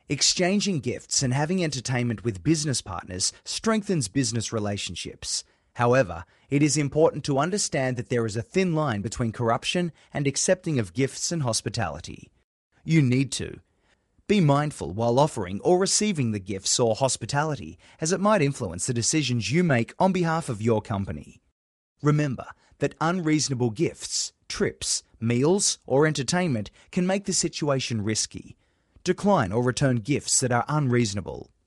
Exchanging gifts and having entertainment with business partners strengthens business relationships. However, it is important to understand that there is a thin line between corruption and accepting of gifts and hospitality. You need to be mindful while offering or receiving the gifts or hospitality, as it might influence the decisions you make on behalf of your company. Remember that unreasonable gifts, trips, meals, or entertainment can make the situation risky. Decline or return gifts that are unreasonable.